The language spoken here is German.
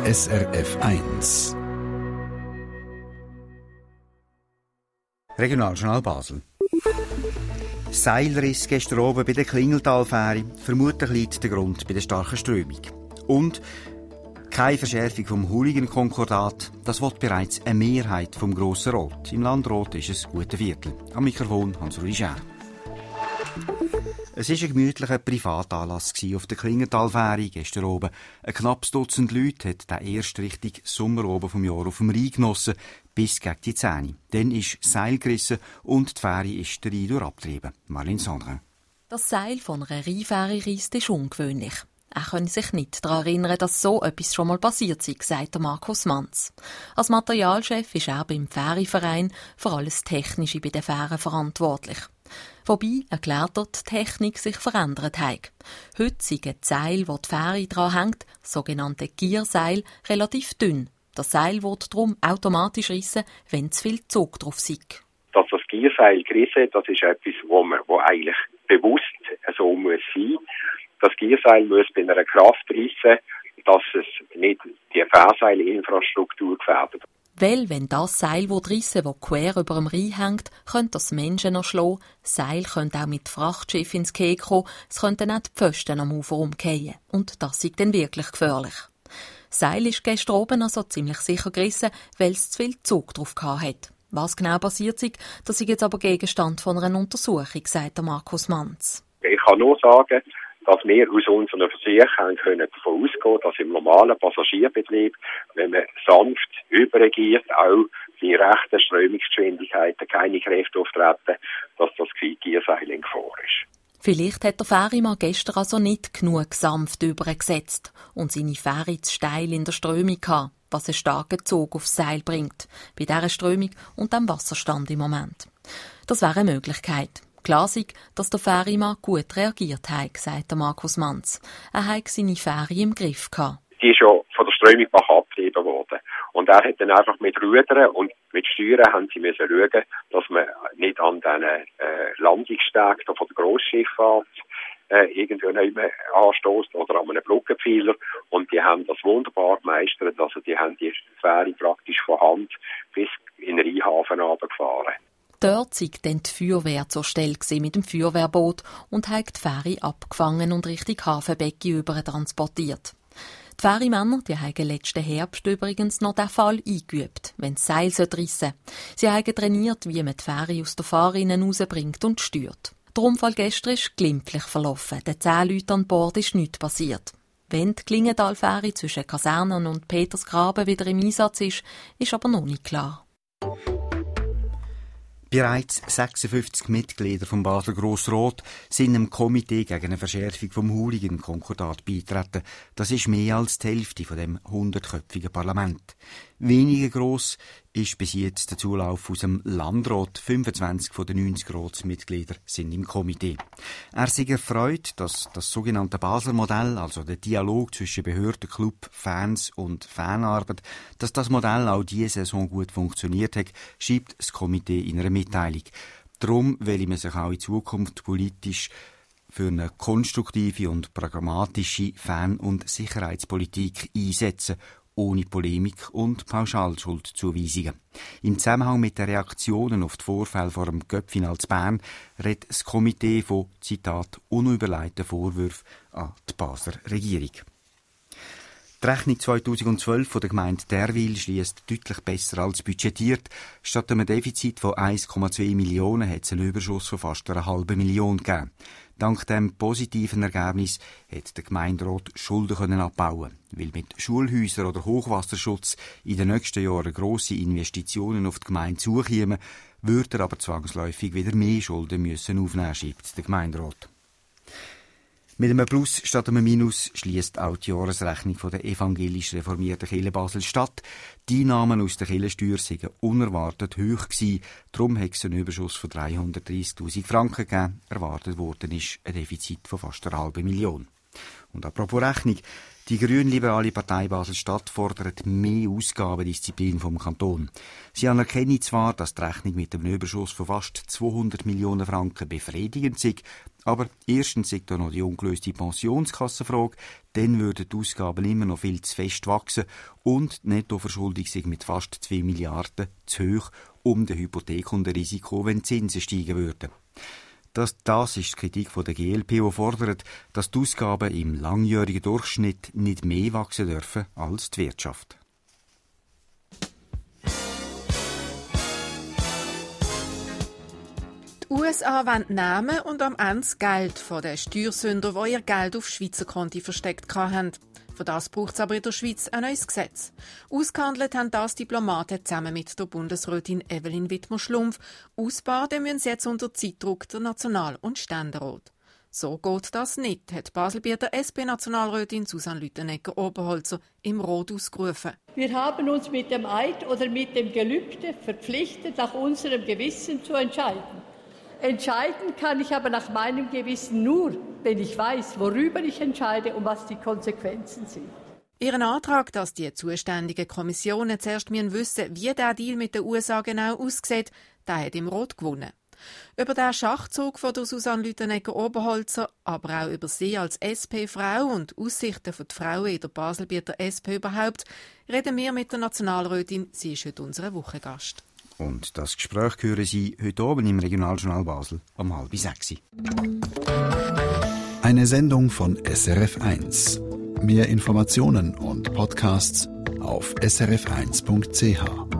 SRF 1. Regionaljournal Basel. Seilriss gestern oben bei der Klingeltalfähre. Vermutlich liegt der Grund bei der starken Strömung. Und keine Verschärfung vom Hooligan-Konkordat. Das will bereits eine Mehrheit vom Grossen Rat. Im Landrat ist es gut ein Viertel. Am Mikrofon Hans-Uli Schär. Es war ein gemütlicher Privatanlass auf der Klingentalfähre gestern oben. Ein knappes Dutzend Leute hat den ersten richtigen Sommeroben vom Jahr auf dem Rhein genossen, bis gegen die 10. Dann ist das Seil gerissen und die Fähre ist der Rhein durchabgetrieben. Marlene Sandrin. Das Seil von einer Rheinfähre reisst ist ungewöhnlich. Er könne sich nicht daran erinnern, dass so etwas schon mal passiert sei, sagt Markus Manz. Als Materialchef ist er beim Fähriverein für alles Technische bei den Fähren verantwortlich. Wobei, erklärt er, die Technik sich verändert hat. Heute sind die Seile, wo die Fähre dran hängt, sogenannte Gierseil, relativ dünn. Das Seil wird darum automatisch rissen, wenn zu viel Zug drauf ist. Dass das Gierseil gerissen, das ist etwas, wo eigentlich bewusst so muss sein. Das Gierseil muss bei einer Kraft rissen, dass es nicht die Fährseilinfrastruktur gefährdet. Weil, wenn das Seil rissen, das quer über dem Rhein hängt, könnte das Menschen erschlagen. Das Seil könnte auch mit Frachtschiff ins Quai kommen, es könnten auch die Pfosten am Ufer umfallen. Und das ist dann wirklich gefährlich. Das Seil ist gestern oben also ziemlich sicher gerissen, weil es zu viel Zug drauf hat. Was genau passiert ist, das ist jetzt aber Gegenstand von einer Untersuchung, sagt Markus Manz. Ich kann nur sagen, dass wir aus unseren Versuchen können davon ausgehen, dass im normalen Passagierbetrieb, wenn man sanft überregiert, auch die rechten Strömungsgeschwindigkeiten keine Kräfte auftreten, dass das Gierseil in Gefahr ist. Vielleicht hat der Fährimann gestern also nicht genug sanft übergesetzt und seine Fähre zu steil in der Strömung gehabt, was einen starken Zug aufs Seil bringt, bei dieser Strömung und dem Wasserstand im Moment. Das wäre eine Möglichkeit. Klar ist, dass der Fährimann gut reagiert hat, sagt Markus Manz. Er hat seine Fähre im Griff gehabt. Die ist schon von der Strömung nach abgetrieben worden. Und er hat dann einfach mit Rudern und mit Steuern haben sie müssen schauen, dass man nicht an diesen Landungsstegen von der Grossschifffahrt irgendwo nicht mehr anstößt oder an einem Brückenpfeiler. Und die haben das wunderbar gemeistert. Also die haben die Fähre praktisch von Hand bis in den Rheinhafen runtergefahren. Dort sei dann die Feuerwehr zur Stelle mit dem Feuerwehrboot und hat die Fähre abgefangen und Richtung Hafenbecken über transportiert. Die Fährimänner, die haben letzten Herbst übrigens noch den Fall eingeübt, wenn das Seil rissen. Sie haben trainiert, wie man die Fähre aus der Fahrrinne rausbringt und steuert. Der Unfall gestern ist glimpflich verlaufen. Den 10 Leuten an Bord ist nichts passiert. Wenn die Klingentalfähre zwischen Kasernen und Petersgraben wieder im Einsatz ist aber noch nicht klar. Bereits 56 Mitglieder vom Basler Grossrat sind im Komitee gegen eine Verschärfung vom Hooligan-Konkordat beitreten. Das ist mehr als die Hälfte von dem 100-köpfigen Parlament. Weniger gross ist bis jetzt der Zulauf aus dem Landrat. 25 von den 90 Ratsmitgliedern sind im Komitee. Er sei erfreut, dass das sogenannte Basler Modell, also der Dialog zwischen Behörde, Club, Fans und Fanarbeit, dass das Modell auch diese Saison gut funktioniert hat, schreibt das Komitee in einer Mitteilung. Darum will man sich auch in Zukunft politisch für eine konstruktive und pragmatische Fan- und Sicherheitspolitik einsetzen, ohne Polemik und Pauschalschuldzuweisungen. Im Zusammenhang mit den Reaktionen auf die Vorfälle vor dem Cup-Final zu Bern redet das Komitee von, Zitat, unüberlegten Vorwürfen an die Basler Regierung. Die Rechnung 2012 von der Gemeinde Derwil schliesst deutlich besser als budgetiert. Statt einem Defizit von 1,2 Millionen hat es einen Überschuss von fast 0,5 Million gegeben. Dank dem positiven Ergebnis hat der Gemeinderat Schulden abbauen können. Weil mit Schulhäusern oder Hochwasserschutz in den nächsten Jahren grosse Investitionen auf die Gemeinde zukommen, würde er aber zwangsläufig wieder mehr Schulden müssen aufnehmen, schreibt der Gemeinderat. Mit einem Plus statt einem Minus schliesst auch die Jahresrechnung von der evangelisch reformierten Kirche Basel-Stadt. Die Einnahmen aus der Kirchensteuer waren unerwartet hoch gewesen. Darum hat es einen Überschuss von 330'000 Franken gegeben. Erwartet worden ist ein Defizit von fast 0,5 Million. Und apropos Rechnung. Die grünliberale Partei Basel-Stadt fordert mehr Ausgabendisziplin vom Kanton. Sie anerkennen zwar, dass die Rechnung mit einem Überschuss von fast 200 Millionen Franken befriedigend sei, aber erstens sei da noch die ungelöste Pensionskassenfrage, dann würden die Ausgaben immer noch viel zu fest wachsen und die Nettoverschuldung sei mit fast 2 Milliarden zu hoch, um den Hypothek und das Risiko, wenn die Zinsen steigen würden. Das ist die Kritik der GLP, die fordert, dass die Ausgaben im langjährigen Durchschnitt nicht mehr wachsen dürfen als die Wirtschaft. Die USA wollen nehmen und am Ende das Geld von den Steuersündern, die ihr Geld auf Schweizer Konti versteckt haben. Für das braucht es aber in der Schweiz ein neues Gesetz. Ausgehandelt haben das Diplomaten zusammen mit der Bundesrätin Evelyn Wittmer-Schlumpf. Ausbaden müssen sie jetzt unter Zeitdruck der National- und Ständerat. So geht das nicht, hat Baselbieter SP-Nationalrätin Susanne Lüttenegger-Oberholzer im Rat ausgerufen. Wir haben uns mit dem Eid oder mit dem Gelübde verpflichtet, nach unserem Gewissen zu entscheiden. Entscheiden kann ich aber nach meinem Gewissen nur, wenn ich weiß, worüber ich entscheide und was die Konsequenzen sind. Ihren Antrag, dass die zuständigen Kommissionen zuerst wissen müssen, wie der Deal mit den USA genau aussieht, der hat im Rat gewonnen. Über den Schachzug von der Susanne Lüttenegger-Oberholzer, aber auch über sie als SP-Frau und Aussichten für die Frauen in der Baselbieter SP überhaupt, reden wir mit der Nationalrätin. Sie ist heute unser Wochengast. Und das Gespräch hören Sie heute oben im Regionaljournal Basel um 5:30. Eine Sendung von SRF1. Mehr Informationen und Podcasts auf srf1.ch.